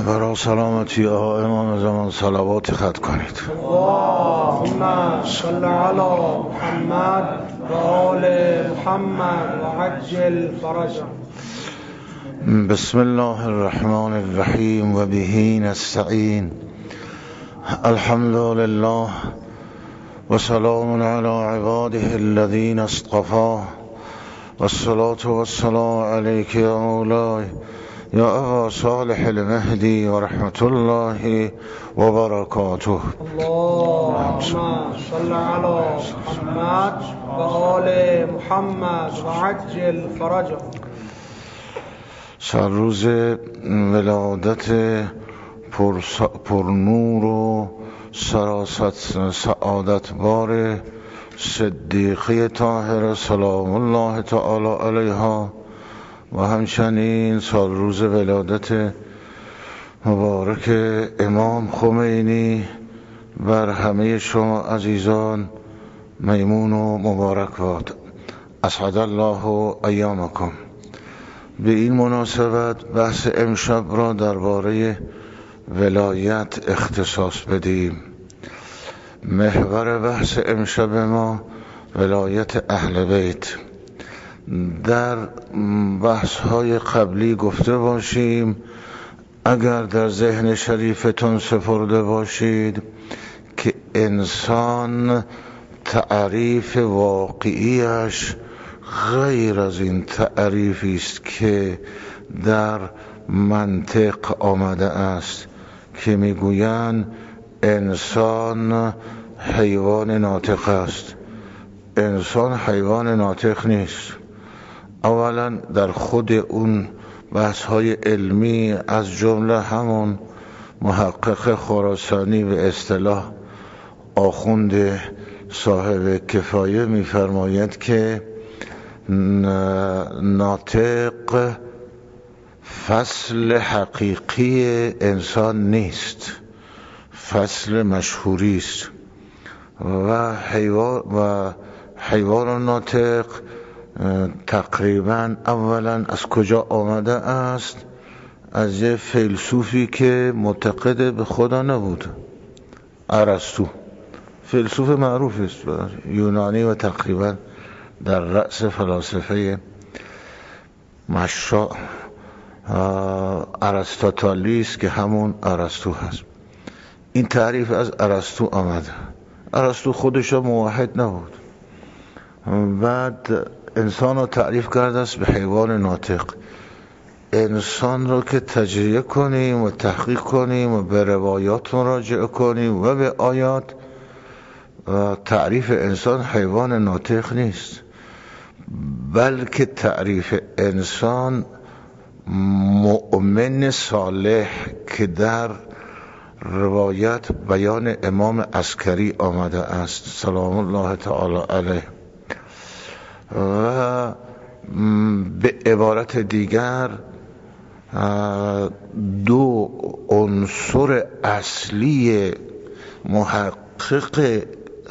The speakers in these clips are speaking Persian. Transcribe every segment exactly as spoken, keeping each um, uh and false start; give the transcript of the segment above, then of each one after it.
برای سلامتی آقا امام زمان صلوات خط کنید. اللهم صل علی محمد و آل محمد و عجل فرجهم. بسم الله الرحمن الرحیم و به نستعین. الحمد لله و سلام علی عباده الذین اصطفى و الصلاة و السلام علیک یا مولای یا ابا صالح المهدی و رحمت الله و برکاته. اللهم صل علی محمد و آل محمد و عجل فرجهم. سرروز ولادت پر, پر نور و سراست سعادت بار صدیقه طاهره سلام الله تعالی علیها و همچنین سالروز ولادت مبارک امام خمینی بر همه شما عزیزان میمون و مبارک باد. اسعد الله ایامکم. به این مناسبت بحث امشب را درباره ولایت اختصاص بدیم. محور بحث امشب ما ولایت اهل بیت. در بحث های قبلی گفته باشیم، اگر در ذهن شریفتون سپرده باشید، که انسان تعریف واقعیش غیر از این تعریفی است که در منطق آمده است که میگویند انسان حیوان ناطق است. انسان حیوان ناطق نیست. اولا در خود اون بحث های علمی از جمله همون محقق خراسانی به اصطلاح آخوند صاحب کفایه میفرماید که ناطق فصل حقیقی انسان نیست، فصل مشهوری است. و حیوان و حیوان ناطق تقریبا اولا از کجا آمده است؟ از یه فیلسوفی که معتقد به خدا نبود، ارسطو. فیلسوف معروف است یونانی و تقریبا در رأس فلاسفه مشاع ارسطاطالیس که همون ارسطو هست. این تعریف از ارسطو آمده. ارسطو خودش موحد نبود. بعد انسان رو تعریف کرده است به حیوان ناطق. انسان رو که تجزیه کنیم و تحقیق کنیم و به روایات مراجعه کنیم و به آیات، تعریف انسان حیوان ناطق نیست، بلکه تعریف انسان مؤمن صالح که در روایت بیان امام عسکری آمده است سلام الله تعالی علیه. و به عبارت دیگر دو عنصر اصلی محقق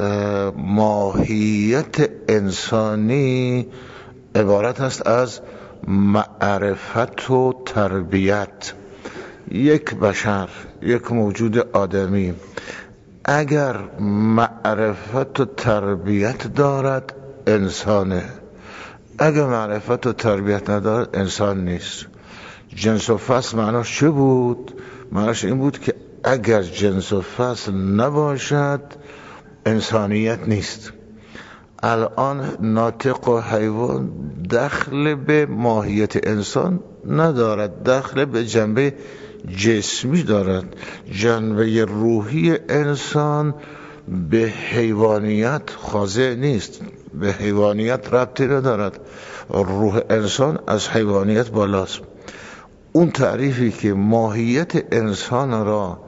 ماهیت انسانی عبارت است از معرفت و تربیت. یک بشر، یک موجود آدمی اگر معرفت و تربیت دارد انسانه، اگر معرفت و تربیت ندارد انسان نیست. جنس و فصل معناش چه بود؟ معناش این بود که اگر جنس و فصل نباشد انسانیت نیست. الان ناطق و حیوان دخل به ماهیت انسان ندارد، دخل به جنبه جسمی دارد. جنبه روحی انسان به حیوانیت خاضع نیست، به حیوانیت ربطی ندارد. روح انسان از حیوانیت بالاست. اون تعریفی که ماهیت انسان را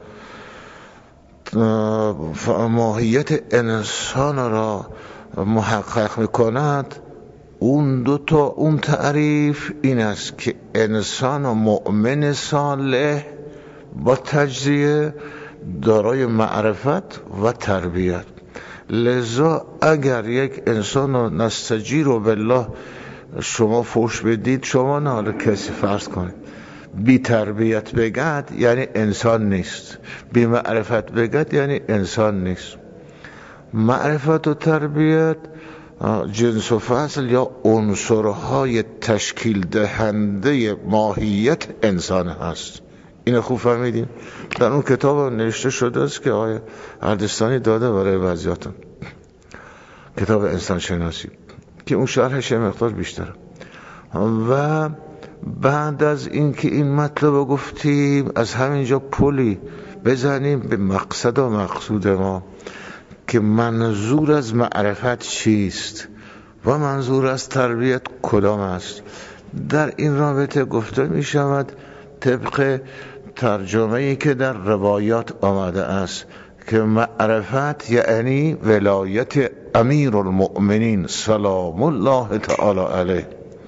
ماهیت انسان را محقق میکند، اون دو تا اون تعریف این است که انسان و مؤمن صالح با تجزیه دارای معرفت و تربیت. لذا اگر یک انسان رو نستجیر بالله شما فوش بدید، شما نه حالا کسی فرض کنید بی تربیت بگد یعنی انسان نیست، بی معرفت بگد یعنی انسان نیست. معرفت و تربیت جنس و فصل یا عنصرهای تشکیل دهنده ماهیت انسان هست. اینو خوب فهمیدیم؟ در اون کتاب نوشته شده است که آقای اردستانی داده برای بعضیاتون، کتاب انسان شناسی، که اون شرحش مقدار بیشتره. و بعد از اینکه این مطلب رو گفتیم، از همینجا پلی بزنیم به مقصد و مقصود ما که منظور از معرفت چیست و منظور از تربیت کدام است. در این رابطه گفته می شود طبق ترجمه‌ای که در روایات آمده است که معرفت یعنی ولایت امیر المؤمنین سلام الله تعالی علیه.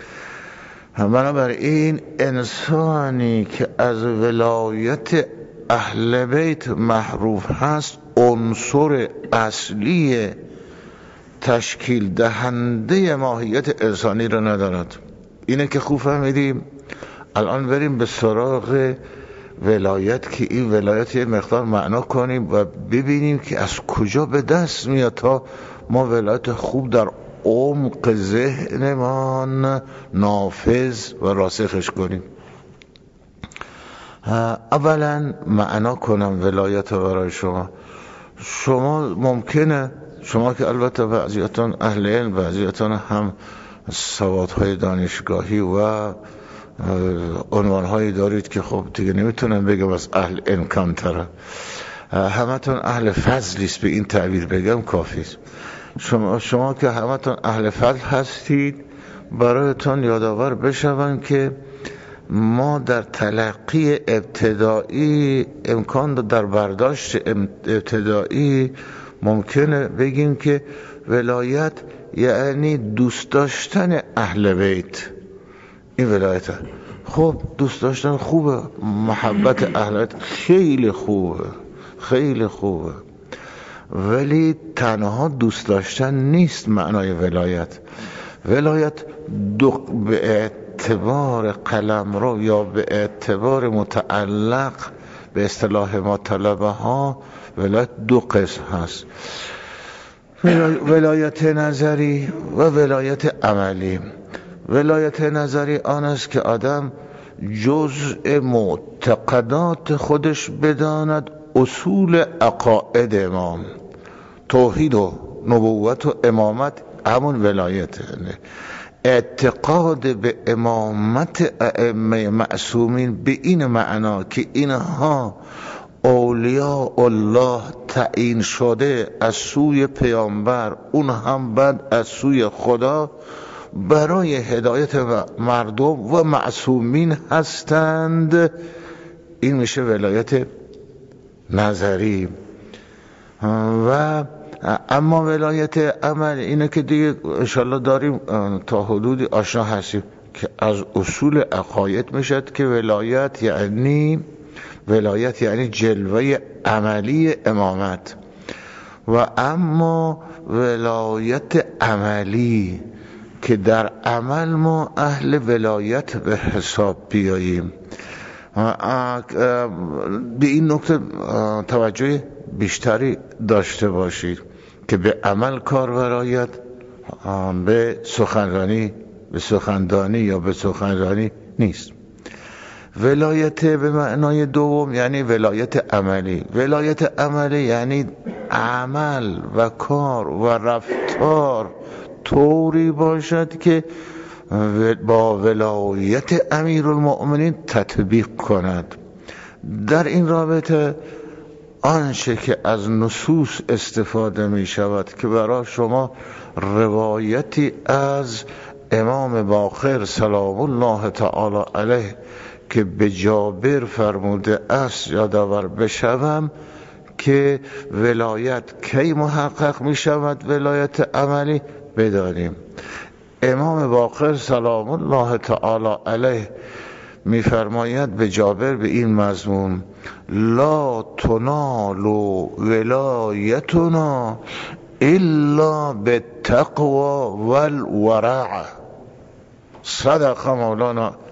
بنابراین انسانی که از ولایت اهل بیت محروف هست عنصر اصلی تشکیل دهنده ماهیت انسانی را ندارد. اینه که خوب فهمیدیم. الان بریم به سراغ ولایت که این ولایت یه مقدار معنا کنیم و ببینیم که از کجا به دست میاد تا ما ولایت خوب در عمق ذهنمان نافذ و راسخش کنیم. اولا معنا کنم ولایت برای شما. شما ممکنه، شما که البته بعضیاتون اهل علم، بعضیاتون هم سوادهای دانشگاهی و عنوانهایی دارید که خب دیگه نمیتونم بگم از اهل علم کمتره، همتون اهل فضلیست، به این تعبیر بگم کافیست. شما, شما که همتون اهل فضل هستید، برایتون یادآور بشوم که ما در تلقی ابتدایی امکان در برداشت ابتدایی ممکنه بگیم که ولایت یعنی دوست داشتن اهل بیت. این ولایته. خب دوست داشتن خوبه، محبت اهل بیت خیلی خوبه، خیلی خوبه، ولی تنها دوست داشتن نیست معنای ولایت. ولایت دو به اعتبار قلمرو یا به اعتبار متعلق به اصطلاح ما طلبه ها ولایت دو قسم هست: ولایت نظری و ولایت عملی. ولایت نظری آن است که آدم جزء معتقدات خودش بداند اصول عقاید امام، توحید و نبوت و امامت همون ولایته. اعتقاد به امامت ائمه معصومین به این معنا که اینها اولیاء الله تعیین شده از سوی پیامبر، اون هم بعد از سوی خدا، برای هدایت مردم و معصومین هستند. این میشه ولایت نظری. و اما ولایت عمل اینه که دیگه انشالله داریم تا حدودی آشنا هستیم که از اصول عقاید میشد که ولایت یعنی ولایت یعنی جلوه عملی امامت. و اما ولایت عملی که در عمل ما اهل ولایت به حساب بیاییم. به این نکته توجه بیشتری داشته باشید که به عمل کار ورایت، به سخنرانی به سخندانی یا به سخنرانی نیست. ولایت به معنای دوم یعنی ولایت عملی. ولایت عملی یعنی عمل و کار و رفتار طوری باشد که با ولایت امیرالمؤمنین تطبیق کند. در این رابطه آنچه که از نصوص استفاده می شود که برای شما روایتی از امام باقر سلام الله تعالی علیه که به جابر فرموده است یادآور بشوم که ولایت کی محقق می شود ولایت عملی بدانیم. امام باقر سلام الله تعالی علیه می فرماید به جابر به این مضمون: لا تنال ولایتنا الا بالتقوى والورع. صدق مولانا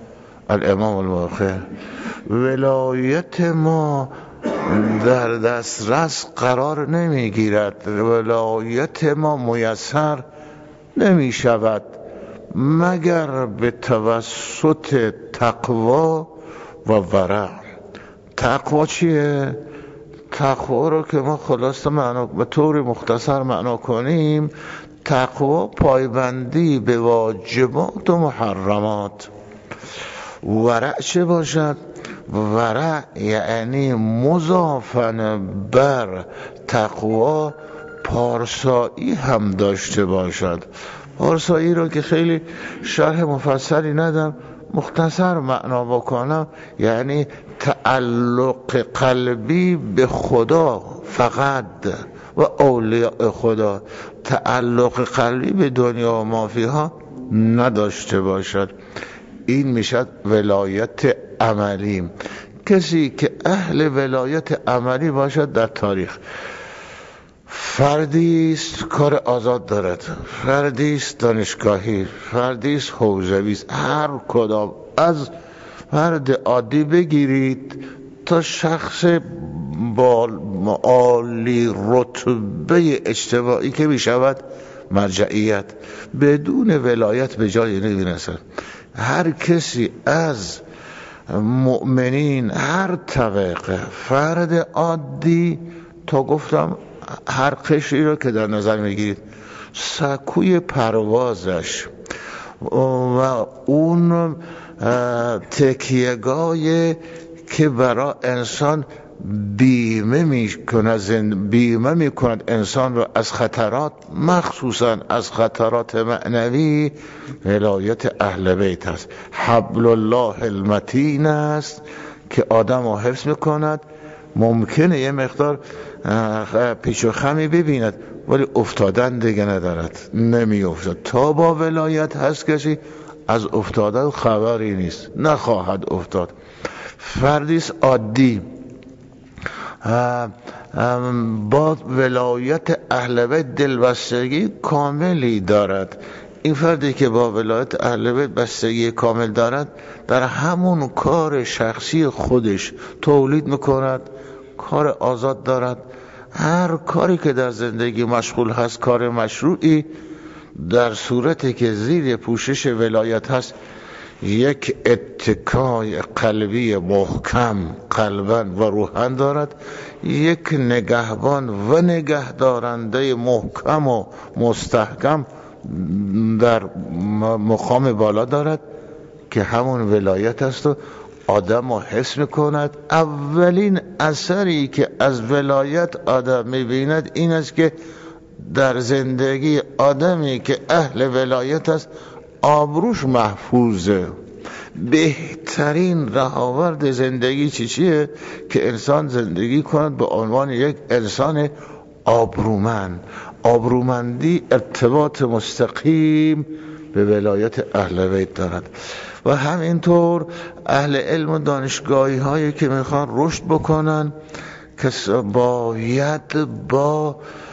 الامام الواقع، ولایت ما در دسترس قرار نمیگیرد، ولایت ما میسر نمی شود مگر به توسط تقوا و ورع. تقوا چیه؟ تقوا رو که ما خلاصه معنا به طور مختصر معنا کنیم، تقوا پایبندی به واجبات و محرمات. ورع چه باشد؟ ورع یعنی مضافن بر تقوا پارسایی هم داشته باشد. پارسایی رو که خیلی شرح مفصلی ندم، مختصر معنا بکنم، یعنی تعلق قلبی به خدا فقط و اولیاء خدا، تعلق قلبی به دنیا و مافیها نداشته باشد. این میشد ولایت عملی. کسی که اهل ولایت عملی باشد در تاریخ، فردیست کار آزاد دارد، فردیست دانشگاهی، فردیست حوزویست، هر کدام از فرد عادی بگیرید تا شخص با عالی رتبه اجتماعی که میشود مرجعیت، بدون ولایت به جای نمیرسد. هر کسی از مؤمنین هر طبقه، فرد عادی تا گفتم هر قشری رو که در نظر میگیرید، سکوی پروازش و اون تکیهگاهی که برای انسان بیمه میکند، بیمه میکند انسان رو از خطرات، مخصوصا از خطرات معنوی، ولایت اهل بیت است. حبل الله المتین است که آدم رو حفظ میکند. ممکنه یه مقدار پیچ و خمی ببیند ولی افتادن دیگه ندارد، نمی افتاد. تا با ولایت هست کسی از افتادن خبری نیست، نخواهد افتاد. فردیست عادی با ولایت اهل بیت دلبستگی کاملی دارد. این فردی که با ولایت اهل بیت بستگی کامل دارد، در همون کار شخصی خودش تولید میکند، کار آزاد دارد. هر کاری که در زندگی مشغول هست کار مشروعی، در صورتی که زیر پوشش ولایت هست، یک اتکای قلبی محکم قلباً و روحاً دارد، یک نگهبان و نگهدارنده محکم و مستحکم در مقام بالا دارد که همون ولایت است و آدم رو حس میکند. اولین اثری که از ولایت آدم میبیند این است که در زندگی آدمی که اهل ولایت است آبروش محفوظه. بهترین رهاورد زندگی چی چیه؟ که انسان زندگی کند به عنوان یک انسان آبرومند. آبرومندی ارتباط مستقیم به ولایت اهل بیت دارد. و همینطور اهل علم و دانشگاهی هایی که میخوان رشد بکنن که باید با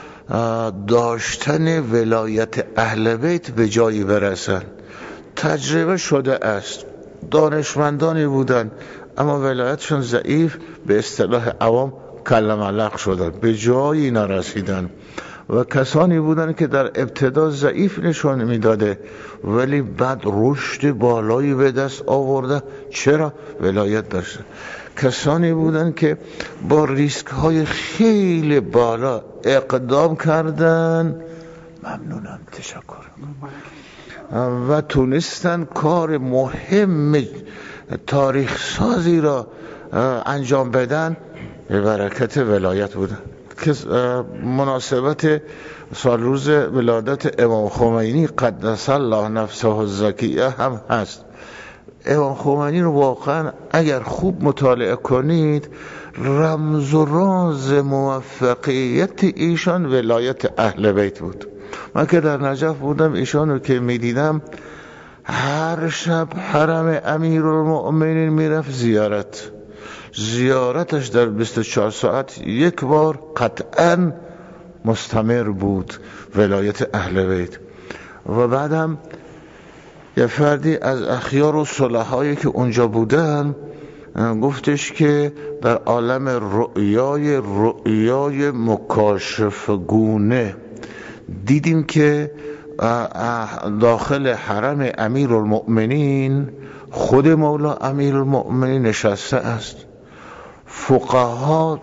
داشتن ولایت اهل بیت به جایی برسن. تجربه شده است، دانشمندانی بودن اما ولایتشون ضعیف، به اصطلاح عوام کلم علق شدن، به جایی نرسیدن. و کسانی بودن که در ابتدا ضعیف نشون میداده ولی بعد رشد بالایی به دست آورده. چرا؟ ولایت داشته. کسانی بودن که با ریسک های خیلی بالا اقدام کردن، ممنونم، تشکر، و تونستن کار مهم تاریخ سازی را انجام بدن، به برکت ولایت بودن. که مناسبت سال روز ولادت امام خمینی قدس الله نفسه الزکیه هم هست. امام خمینی رو واقعا اگر خوب مطالعه کنید، رمز و راز موفقیت ایشان ولایت اهل بیت بود. من که در نجف بودم ایشان رو که میدیدم، هر شب حرم امیرالمؤمنین میرفت زیارت. زیارتش در بیست و چهار ساعت یک بار قطعا مستمر بود، ولایت اهل بیت. و بعدم یه فردی از اخیار و صلحایی که اونجا بودن گفتش که در عالم رؤیای رؤیای مکاشفگونه دیدیم که داخل حرم امیرالمؤمنین خود مولا امیرالمؤمنین نشسته است، فقها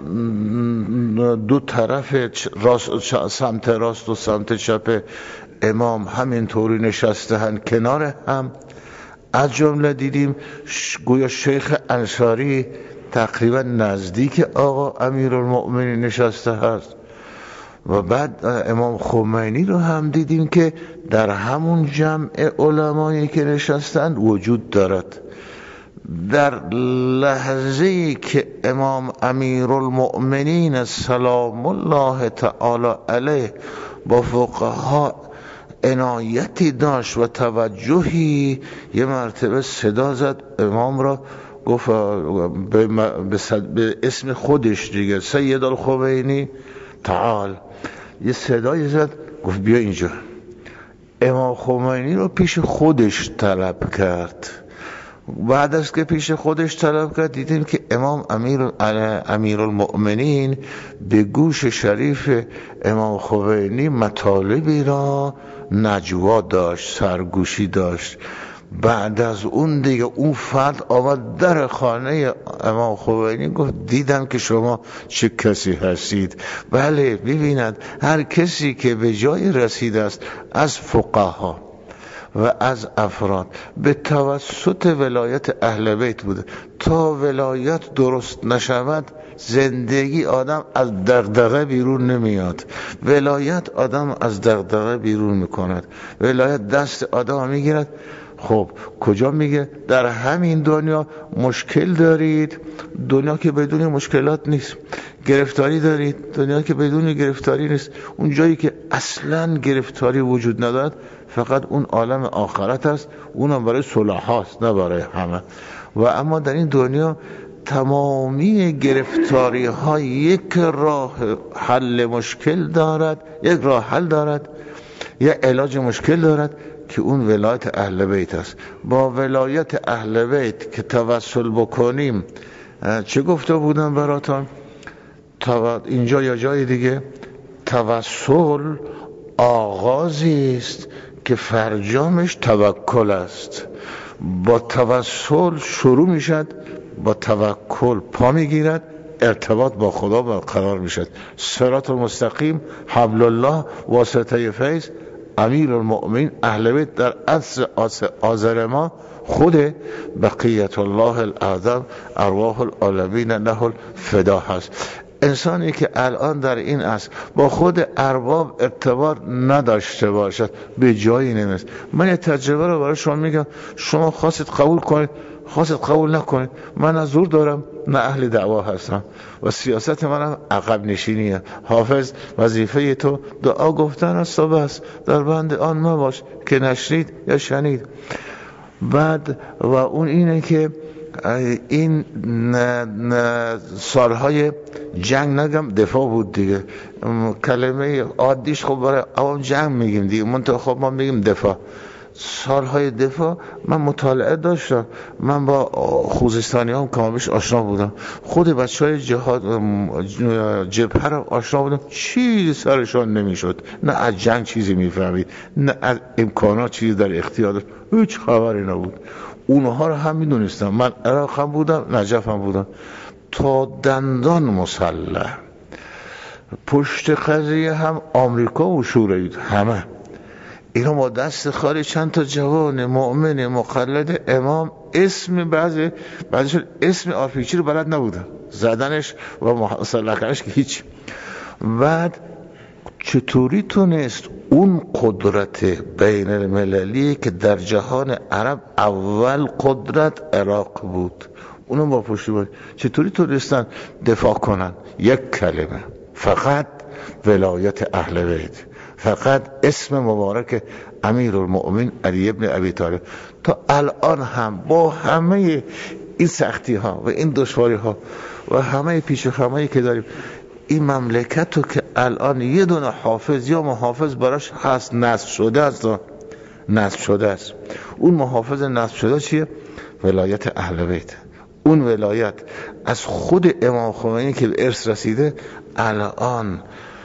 دو طرف راست، سمت راست و سمت چپ امام همینطوری نشسته هن کنار هم. از جمله دیدیم گویا شیخ انصاری تقریبا نزدیک آقا امیرالمؤمنین نشسته هست و بعد امام خمینی رو هم دیدیم که در همون جمع علمایی که نشستند وجود دارد. در لحظه‌ای که امام امیرالمؤمنین سلام الله تعالی علیه با فقها عنایتی داشت و توجهی، یه مرتبه صدا زد امام را، گفت به, به اسم خودش دیگه، سید الخمینی تعال، یه صدای زد گفت بیا اینجا. امام خمینی رو پیش خودش طلب کرد. بعد از که پیش خودش طلب کرد دیدیم که امام امیر امیرالمؤمنین به گوش شریف امام خمینی مطالبی را نجوا داشت، سرگوشی داشت. بعد از اون دیگه اون فرد آمد در خانه امام خمینی گفت دیدم که شما چه کسی هستید. بله ببیند هر کسی که به جای رسیده است از فقها و از افراد به توسط ولایت اهل بیت بوده، تا ولایت درست نشود زندگی آدم از دغدغه بیرون نمیاد. ولایت آدم از دغدغه بیرون میکند، ولایت دست آدم میگیرد. خب کجا میگه؟ در همین دنیا مشکل دارید، دنیا که بدون مشکلات نیست. گرفتاری دارید، دنیا که بدون گرفتاری نیست. اون جایی که اصلا گرفتاری وجود ندارد فقط اون عالم آخرت است، اونم برای صلح هاست نه برای همه. و اما در این دنیا تمامی گرفتاری ها یک راه حل مشکل دارد، یک راه حل دارد، یک علاج مشکل دارد که اون ولایت اهل بیت است. با ولایت اهل بیت که توسل بکنیم، چه گفته بودم براتون اینجا یا جای دیگه، توسل آغازی است که فرجامش توکل است. با توسل شروع میشد، با توکل پا میگیرد، ارتباط با خدا برقرار میشد. صراط المستقیم، حبل الله، واسطه فیض، امیرالمؤمنین اهل بیت در عصر آذر ما خود بقیت الله الاعظم ارواح العالمین له الفدا هست. انسانی که الان در این عصر با خود ارباب ارتباط نداشته باشد به جایی نمیرسد. من یه تجربه رو برای شما میگم، شما خواستید قبول کنید، خواستید قبول نکنید. من از زور دارم نه اهل دعوا هستم و سیاست منم عقب نشینیه. حافظ وظیفه تو دعا گفتن است و بس، در بند آن مباش که نشنید یا شنید. بعد و اون اینه که این سالهای جنگ نگم دفاع بود دیگه، کلمه عادیش خب برای عوام جنگ میگیم دیگه، منطقه خب ما میگیم دفاع. سالهای دفاع من مطالعه داشتم، من با خوزستانی هم کامش آشنا بودم، خود بچه های جهاد جبهه رو آشنا بودم، چیزی سرشان نمیشد، نه از جنگ چیزی میفهمید، نه از امکانات چیزی در اختیار داشت، هیچ خبری نبود. اونها رو هم میدونستم، من عراق هم بودم، نجف هم بودم، تا دندان مسلح. پشت قضیه هم آمریکا و شوروی همه اینا با دست خالی چند تا جوان مؤمن مقلد امام اسم بعضی بعضیشون اسم آرپیچی رو بلد نبودن، زدنش و مسلح کردنش که هیچ. بعد چطوری تونست اون قدرت بین المللی که در جهان عرب اول قدرت عراق بود، اونم با پشتیبانی، چطوری تونستن دفاع کنن؟ یک کلمه فقط، ولایت اهل بیت، فقط اسم مبارک امیرالمؤمنین علی ابن ابی طالب. تا الان هم با همه این سختی ها و این دشواری ها و همه پیش خمایی که داریم، این مملکت رو که الان یه دونه حافظ یا محافظ براش هست نصب شده است، نصب شده است. اون محافظ نصب شده چیه؟ ولایت اهل بیت. اون ولایت از خود امام خمینی که به ارث رسیده. الان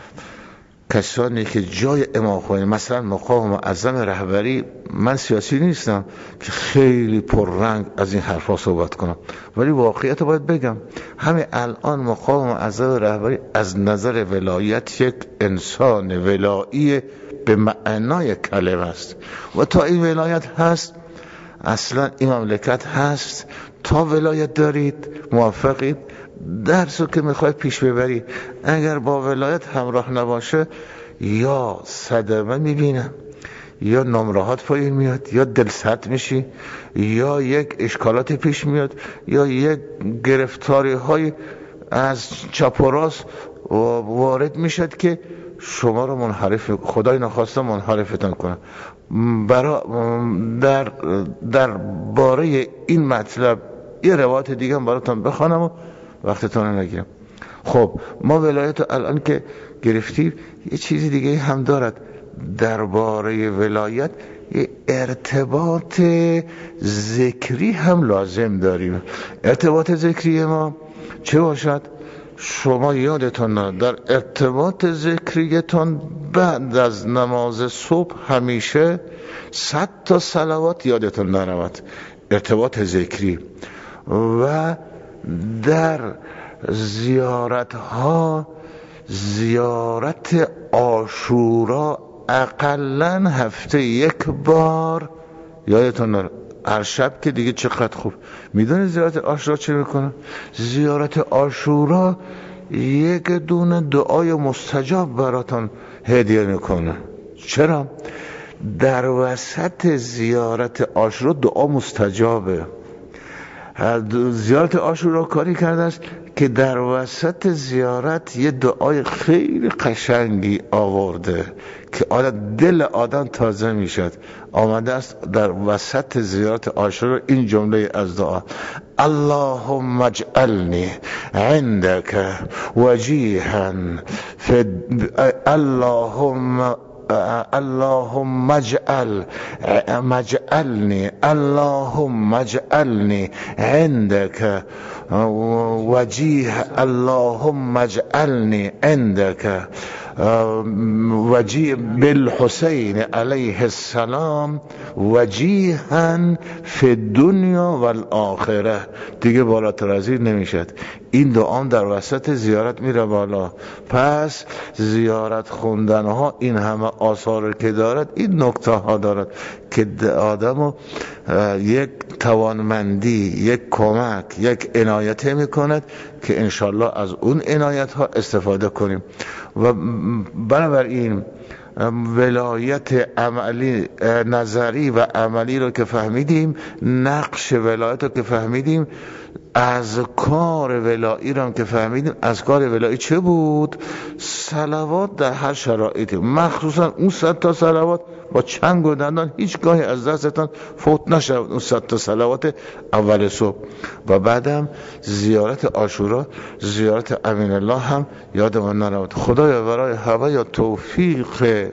کسانی که جای امام خمینی، مثلا مقام معظم رهبری، من سیاسی نیستم که خیلی پررنگ از این حرفا صحبت کنم، ولی واقعیت باید بگم. همین الان مقام معظم رهبری از نظر ولایت یک انسان ولایی به معنای کلمه است و تا این ولایت هست اصلا این مملکت هست. تا ولایت دارید موفقید، درسو که میخواید پیش ببرید. اگر با ولایت همراه نباشه یا صدمه میبینه، یا نمرهات پایین میاد، یا دلسرد میشی، یا یک اشکالات پیش میاد، یا یک گرفتاری های از چپ و راست وارد میشد که شما رو منحرف، خدای نخواسته منحرفتان کنه. برا در در باره این مطلب یه روایت دیگه هم براتون بخوانم و وقتتون رو نگیرم. خب ما ولایت الان که گرفتیم، یه چیزی دیگه هم دارد. درباره ولایت یه ارتباط ذکری هم لازم داریم. ارتباط ذکری ما چه باشد؟ شما یادتون در ارتباط ذکریتون بعد از نماز صبح همیشه صد تا صلوات یادتون نرود، ارتباط ذکری. و در زیارت ها، زیارت عاشورا اقلن هفته یک بار یادتون نره. هر شب که دیگه چقدر خوب. میدونی زیارت عاشورا چه میکنه؟ زیارت عاشورا یک دونه دعای مستجاب براتون هدیه میکنه. چرا؟ در وسط زیارت عاشورا دعا مستجابه. زیارت عاشورا کاری کرده است که در وسط زیارت یه دعای خیلی قشنگی آورده که آدم دل آدم تازه میشد. آمده است در وسط زیارت عاشورا این جمله از دعا: اللهم اجعلنی عندك وجیها فی اللهم اللهم اجعل مجعلني اللهم اجعلني عندك وجيه اللهم اجعلني عندك وجيه بالحسين عليه السلام وجیها فی الدنیا والآخره. دیگه بالاتر از این نمیشد. این دعام در وسط زیارت میره بالا. پس زیارت خوندن ها این همه آثار که دارد، این نکته ها دارد که آدمو یک توانمندی، یک کمک، یک عنایت میکند که انشالله از اون عنایت ها استفاده کنیم. و بنابراین ولایت عملی، نظری و عملی رو که فهمیدیم، نقش ولایت رو که فهمیدیم، از کار ولایی رو که فهمیدیم. از کار ولایی چه بود؟ صلوات در هر شرایطی، مخصوصا اون صد تا صلوات با چنگ و دندان هیچ گاهی از دستتان فوت نشود. اون صد تا صلوات اول صبح. و بعدم زیارت عاشورا، زیارت امین الله هم یادمان نرود. خدایا برای همه یا توفیق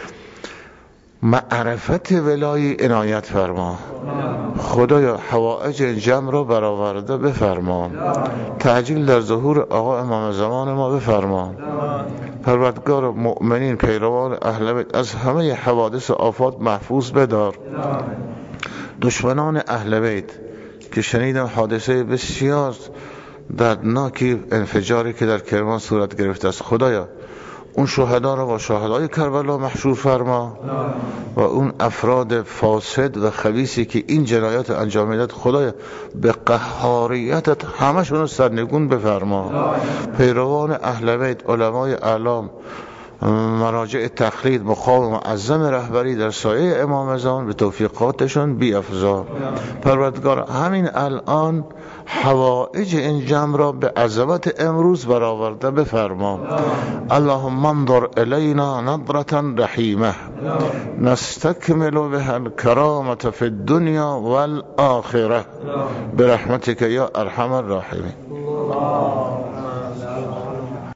معرفت ولایی عنایت فرما. خدایا حوائج این جمع را برآورده بفرما. تعجیل در ظهور آقا امام زمان ما بفرما. پروردگار مؤمنین پیروان اهل بیت از همه حوادث و آفات محفوظ بدار. دشمنان اهل بیت که شنیدم حادثه بسیار دردناکی انفجاری که در کرمان صورت گرفته است، خدایا اون شهدا را با شهدای کربلا محشور فرما و اون افراد فاسد و خبیثی که این جنایات انجام میداد، خدایا به قهاریتت همشون رو سرنگون بفرما. پیروان اهل بیت، علمای اعلام، مراجع تقلید، مقام معظم رهبری در سایه امام زمان به توفیقاتشون بی افزا. پروردگار همین الان حوائج این جمع را به عظمت امروز برآورده بفرما. اللهم انظر الینا نظرة رحیمه نستکمل بها الکرامة فی الدنیا والآخرة برحمتك یا ارحم الراحمین.